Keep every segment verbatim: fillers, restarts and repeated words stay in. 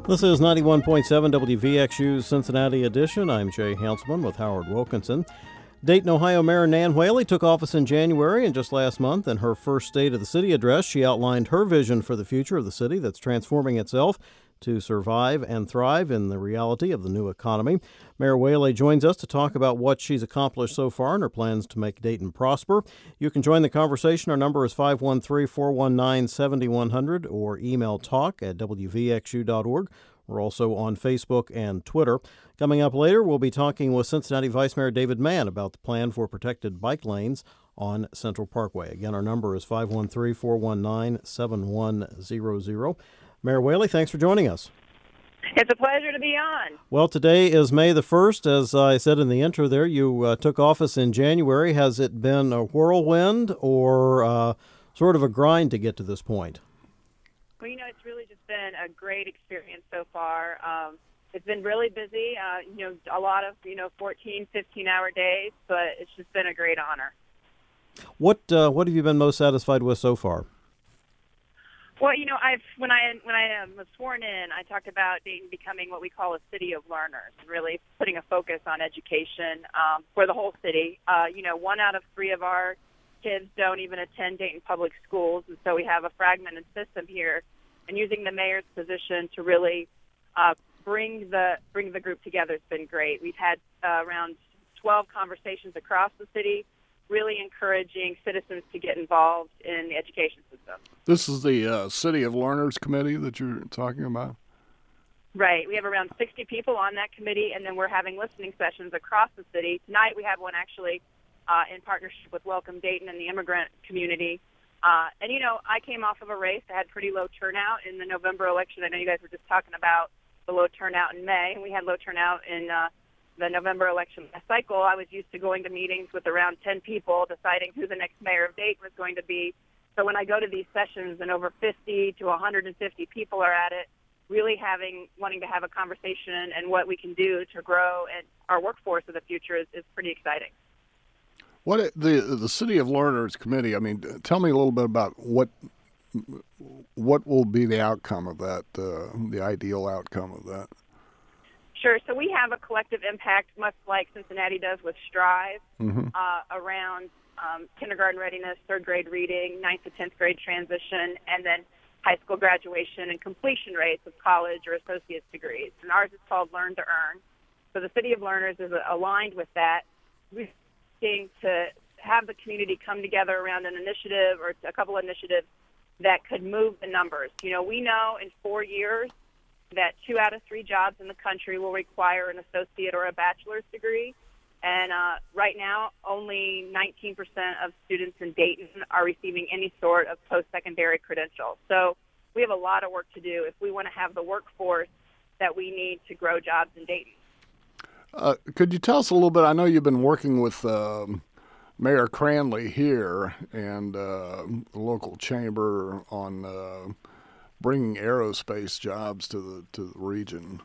This is ninety-one point seven W V X U's Cincinnati edition. I'm Jay Hanselman with Howard Wilkinson. Dayton, Ohio Mayor Nan Whaley took office in January, and just last month in her first State of the City address, she outlined her vision for the future of the city that's transforming itself to survive and thrive in the reality of the new economy. Mayor Whaley joins us to talk about what she's accomplished so far and her plans to make Dayton prosper. You can join the conversation. Our number is five one three, four one nine, seven one zero zero or email talk at w v x u dot org. We're also on Facebook and Twitter. Coming up later, we'll be talking with Cincinnati Vice Mayor David Mann about the plan for protected bike lanes on Central Parkway. Again, our number is five one three, four one nine, seven one zero zero. Mayor Whaley, thanks for joining us. It's a pleasure to be on. Well, today is May the first. As I said in the intro there, you uh, took office in January. Has it been a whirlwind or uh, sort of a grind to get to this point? Well, you know, it's really just been a great experience so far. Um, it's been really busy, uh, you know, a lot of, you know, fourteen, fifteen-hour days, but it's just been a great honor. What uh, what have you been most satisfied with so far? Well, you know, I've when I when I um, was sworn in, I talked about Dayton becoming what we call a city of learners, really putting a focus on education um, for the whole city. Uh, you know, one out of three of our kids don't even attend Dayton public schools, and so we have a fragmented system here. And using the mayor's position to really uh, bring the bring the group together has been great. We've had uh, around twelve conversations across the city, really encouraging citizens to get involved in the education system. This is the uh, City of Learners Committee that you're talking about? Right. We have around sixty people on that committee, and then we're having listening sessions across the city. Tonight we have one actually uh, in partnership with Welcome Dayton and the immigrant community. Uh, and, you know, I came off of a race that had pretty low turnout in the November election. I know you guys were just talking about the low turnout in May, and we had low turnout in uh, the November election last cycle. I was used to going to meetings with around ten people deciding who the next mayor of Dayton was going to be. So when I go to these sessions and over fifty to one hundred fifty people are at it, really having wanting to have a conversation and what we can do to grow and our workforce of the future is, is pretty exciting. What the the City of Learners Committee? I mean, tell me a little bit about what what will be the outcome of that, uh, the ideal outcome of that. Sure. So we have a collective impact, much like Cincinnati does with Strive, mm-hmm. uh, around um, kindergarten readiness, third grade reading, ninth to tenth grade transition, and then high school graduation and completion rates of college or associate's degrees. And ours is called Learn to Earn. So the City of Learners is aligned with that. We're looking to have the community come together around an initiative or a couple of initiatives that could move the numbers. You know, we know in four years that two out of three jobs in the country will require an associate or a bachelor's degree. And uh, right now, only nineteen percent of students in Dayton are receiving any sort of post-secondary credential. So we have a lot of work to do if we want to have the workforce that we need to grow jobs in Dayton. Uh, could you tell us a little bit? I know you've been working with um, Mayor Cranley here and uh, the local chamber on uh, bringing aerospace jobs to the to the region.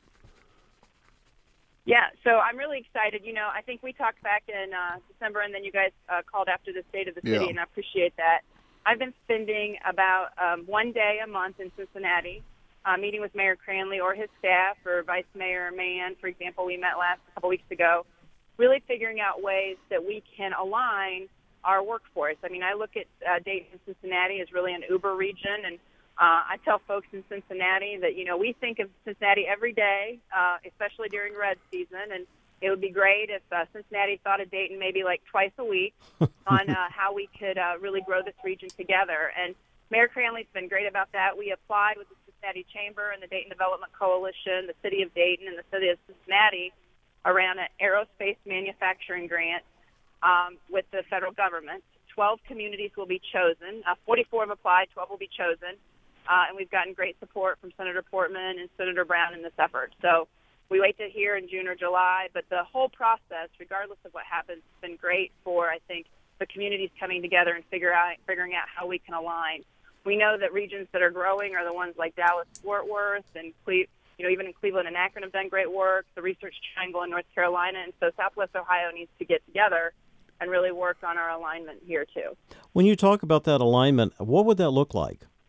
Yeah, so I'm really excited. You know, I think we talked back in uh, December, and then you guys uh, called after the State of the City, yeah. and I appreciate that. I've been spending about um, one day a month in Cincinnati, uh, meeting with Mayor Cranley or his staff, or Vice Mayor Mann, for example. We met last a couple weeks ago, really figuring out ways that we can align our workforce. I mean, I look at uh, Dayton and Cincinnati as really an Uber region, and Uh, I tell folks in Cincinnati that, you know, we think of Cincinnati every day, uh, especially during red season, and it would be great if uh, Cincinnati thought of Dayton maybe like twice a week on uh, how we could uh, really grow this region together. And Mayor Cranley's been great about that. We applied with the Cincinnati Chamber and the Dayton Development Coalition, the City of Dayton, and the City of Cincinnati around an aerospace manufacturing grant um, with the federal government. twelve communities will be chosen. Uh, forty-four have applied, twelve will be chosen. Uh, and we've gotten great support from Senator Portman and Senator Brown in this effort. So we wait to hear in June or July. But the whole process, regardless of what happens, has been great for, I think, the communities coming together and figure out, figuring out how we can align. We know that regions that are growing are the ones like Dallas, Fort Worth, and Cle- you know, even in Cleveland and Akron have done great work, the Research Triangle in North Carolina. And so Southwest Ohio needs to get together and really work on our alignment here, too. When you talk about that alignment, what would that look like?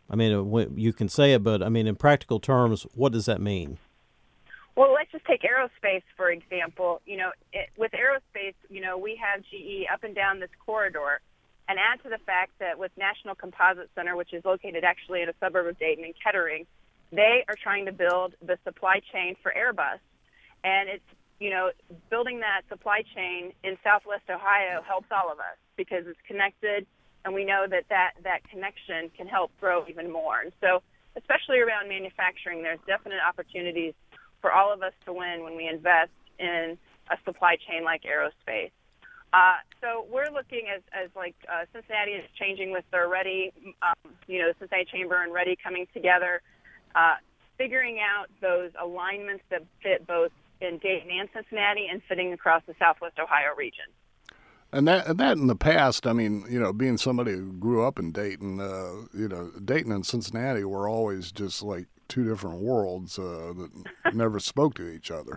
I mean, you can say it, but I mean, in practical terms, what does that mean? Well, let's just take aerospace, for example. You know, it, with aerospace, you know, we have G E up and down this corridor. And add to the fact that with National Composite Center, which is located actually in a suburb of Dayton in Kettering, they are trying to build the supply chain for Airbus. And it's, you know, building that supply chain in Southwest Ohio helps all of us because it's connected, and we know that that, that connection can help grow even more. And so, especially around manufacturing, there's definite opportunities for all of us to win when we invest in a supply chain like aerospace. Uh, so we're looking as, as like uh, Cincinnati is changing with their Ready, um, you know, the Cincinnati Chamber and Ready coming together, uh, figuring out those alignments that fit both in Dayton and Cincinnati and fitting across the Southwest Ohio region. And that, and that in the past, I mean, you know, being somebody who grew up in Dayton, uh, you know, Dayton and Cincinnati were always just like two different worlds uh, that never spoke to each other.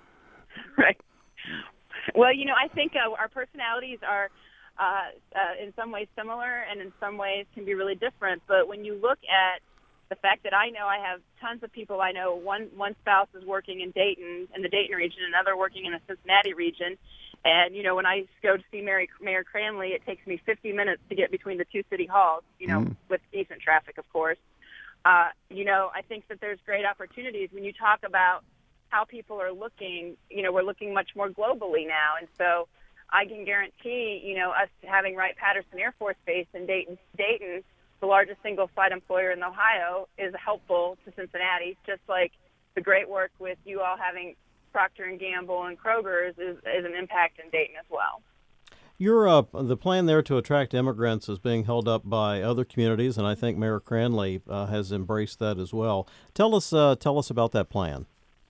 Right. Well, you know, I think uh, our personalities are uh, uh, in some ways similar and in some ways can be really different. But when you look at the fact that I know I have tons of people I know, one, one spouse is working in Dayton, in the Dayton region, another working in the Cincinnati region. And, you know, when I go to see Mary, Mayor Cranley, it takes me fifty minutes to get between the two city halls, you know, mm. with decent traffic, of course. Uh, you know, I think that there's great opportunities when you talk about how people are looking. You know, we're looking much more globally now. And so I can guarantee, you know, us having Wright-Patterson Air Force Base in Dayton, Dayton, the largest single-site employer in Ohio, is helpful to Cincinnati, just like the great work with you all having Procter and Gamble and Kroger's is, is an impact in Dayton as well. Your uh, the plan there to attract immigrants is being held up by other communities, and I think Mayor Cranley uh, has embraced that as well. Tell us, uh, tell us about that plan.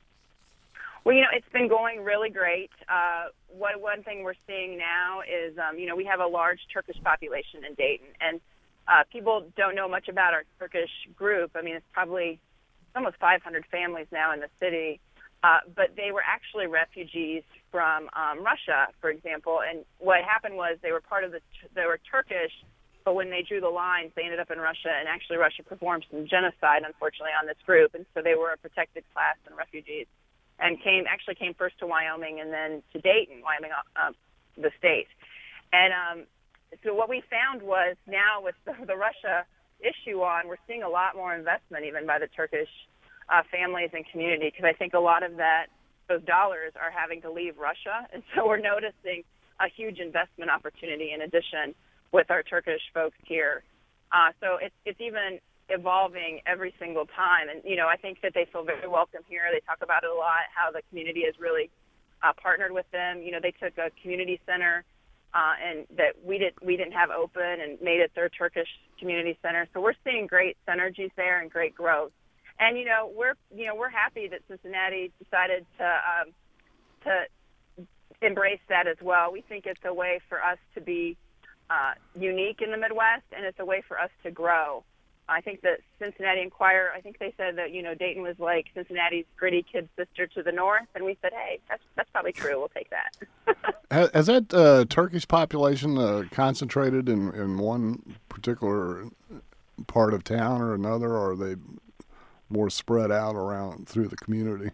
Well, you know, it's been going really great. Uh, what, one thing we're seeing now is, um, you know, we have a large Turkish population in Dayton, and uh, people don't know much about our Turkish group. I mean, it's probably almost five hundred families now in the city, uh, but they were actually refugees from um, Russia, for example. And what happened was they were part of the, they were Turkish, but when they drew the lines, they ended up in Russia, and actually Russia performed some genocide, unfortunately, on this group, and so they were a protected class and refugees. And came actually came first to Wyoming and then to Dayton, Wyoming, uh, the state. And um, so what we found was now with the, the Russia issue on, we're seeing a lot more investment even by the Turkish uh, families and community, because I think a lot of that, those dollars are having to leave Russia. And so we're noticing a huge investment opportunity in addition with our Turkish folks here. Uh, so it's, it's even evolving every single time. And, you know, I think that they feel very welcome here. They talk about it a lot, how the community has really uh, partnered with them. You know, they took a community center uh, and that we, did, we didn't have open and made it their Turkish community center. So we're seeing great synergies there and great growth. And, you know, we're, you know, we're happy that Cincinnati decided to, um, to embrace that as well. We think it's a way for us to be uh, unique in the Midwest, and it's a way for us to grow. I think that Cincinnati Enquirer, I think they said that, you know, Dayton was like Cincinnati's gritty kid sister to the north. And we said, hey, that's that's probably true. We'll take that. has, has that uh, Turkish population uh, concentrated in, in one particular part of town or another, or are they more spread out around through the community?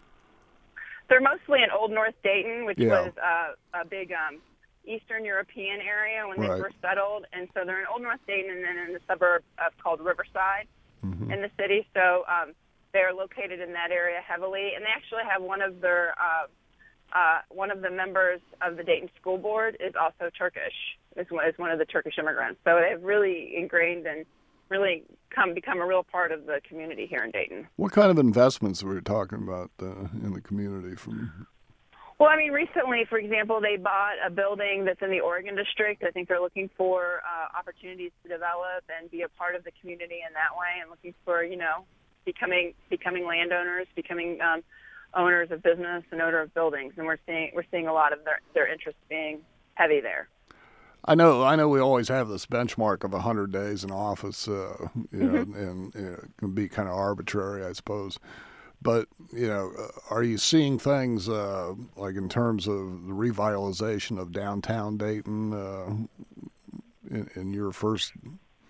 They're mostly in Old North Dayton, which yeah. was uh, a big um, Eastern European area when they right. first settled. And so they're in Old North Dayton and then in the suburb of called Riverside mm-hmm. in the city. So um, they're located in that area heavily. And they actually have one of their, uh, uh, one of the members of the Dayton School Board is also Turkish, is one, is one of the Turkish immigrants. So they've really ingrained and really come become a real part of the community here in Dayton. What kind of investments were we talking about uh, in the community from... Well, I mean, recently, for example, they bought a building that's in the Oregon District. I think they're looking for uh, opportunities to develop and be a part of the community in that way, and looking for, you know, becoming becoming landowners, becoming um, owners of business and owner of buildings. And we're seeing we're seeing a lot of their their interest being heavy there. I know. I know. We always have this benchmark of a hundred days in office, uh, you know, mm-hmm. and you know, it can be kind of arbitrary, I suppose. But, you know, are you seeing things uh, like in terms of the revitalization of downtown Dayton uh, in, in your first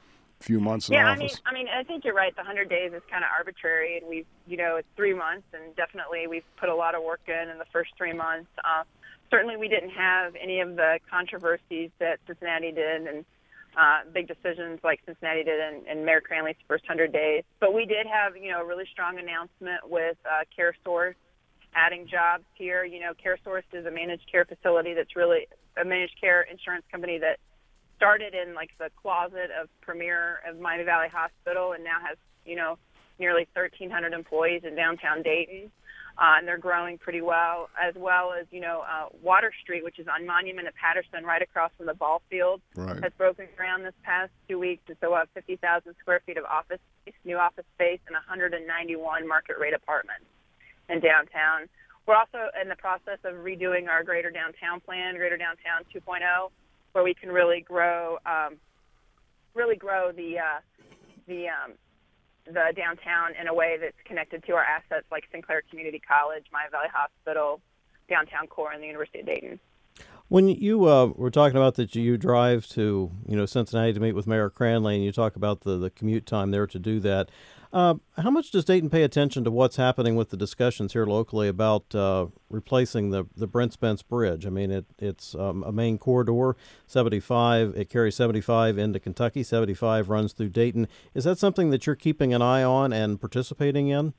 few months in yeah, office. I mean, I mean, I think you're right. The one hundred days is kind of arbitrary, and we've, you know, it's three months, and definitely we've put a lot of work in in the first three months. Uh, certainly, we didn't have any of the controversies that Cincinnati did, and uh, big decisions like Cincinnati did in, in Mayor Cranley's first one hundred days. But we did have, you know, a really strong announcement with uh, CareSource adding jobs here. You know, CareSource is a managed care facility that's really a managed care insurance company that started in like the closet of Premier of Miami Valley Hospital and now has, you know, nearly thirteen hundred employees in downtown Dayton. Uh, and they're growing pretty well, as well as, you know, uh, Water Street, which is on Monument at Patterson, right across from the ball field, right. has broken ground this past two weeks. And so we'll have fifty thousand square feet of office space, new office space, and one hundred ninety-one market rate apartments in downtown. We're also in the process of redoing our Greater Downtown Plan, Greater Downtown two point oh, where we can really grow, um, really grow the uh, the um, the downtown in a way that's connected to our assets like Sinclair Community College, Miami Valley Hospital, Downtown Core, and the University of Dayton. When you uh, were talking about that you drive to, you know, Cincinnati to meet with Mayor Cranley, and you talk about the, the commute time there to do that, uh, how much does Dayton pay attention to what's happening with the discussions here locally about uh, replacing the, the Brent Spence Bridge? I mean, it, it's um, a main corridor, seventy-five, it carries seventy-five into Kentucky, seventy-five runs through Dayton. Is that something that you're keeping an eye on and participating in?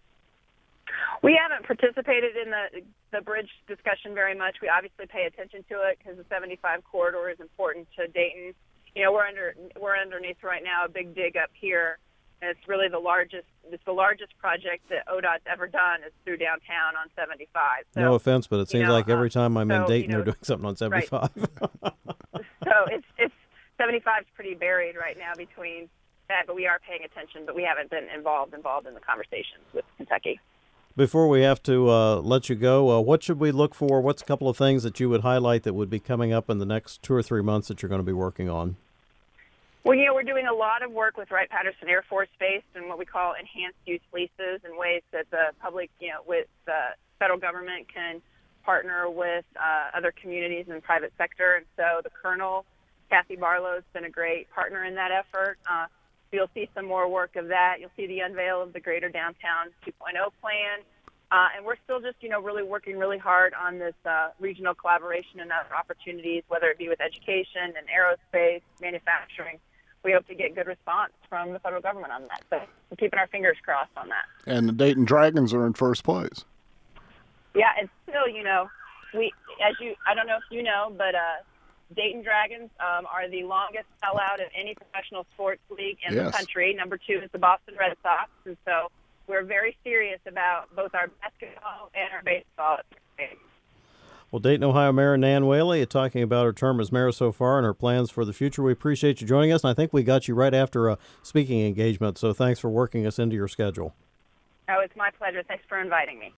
We haven't participated in the the bridge discussion very much. We obviously pay attention to it because the seventy-five corridor is important to Dayton. You know, we're under we're underneath right now a big dig up here, and it's really the largest. It's the largest project that O D O T's ever done is through downtown on seventy-five. So, no offense, but it seems you know, like every time I'm so, in Dayton, you know, they're doing something on seventy-five. Right. So it's it's seventy-five is pretty buried right now between that, but we are paying attention. But we haven't been involved involved in the conversations with Kentucky. Before we have to uh, let you go, uh, what should we look for? What's a couple of things that you would highlight that would be coming up in the next two or three months that you're going to be working on? Well, you know, we're doing a lot of work with Wright-Patterson Air Force Base and what we call enhanced use leases and ways that the public, you know, with the federal government can partner with uh, other communities and private sector. And so the Colonel, Kathy Barlow, has been a great partner in that effort. Uh, You'll see some more work of that. You'll see the unveil of the Greater Downtown two point oh plan. Uh, and we're still just, you know, really working really hard on this uh, regional collaboration and other opportunities, whether it be with education and aerospace, manufacturing. We hope to get good response from the federal government on that. So we're keeping our fingers crossed on that. And the Dayton Dragons are in first place. Yeah, and still, you know, we, as you, I don't know if you know, but uh, Dayton Dragons um, are the longest sellout of any professional sports league in yes. the country. Number two is the Boston Red Sox. And so we're very serious about both our basketball and our baseball. Well, Dayton, Ohio Mayor Nan Whaley talking about her term as mayor so far and her plans for the future. We appreciate you joining us, and I think we got you right after a speaking engagement, so thanks for working us into your schedule. Oh, it's my pleasure. Thanks for inviting me.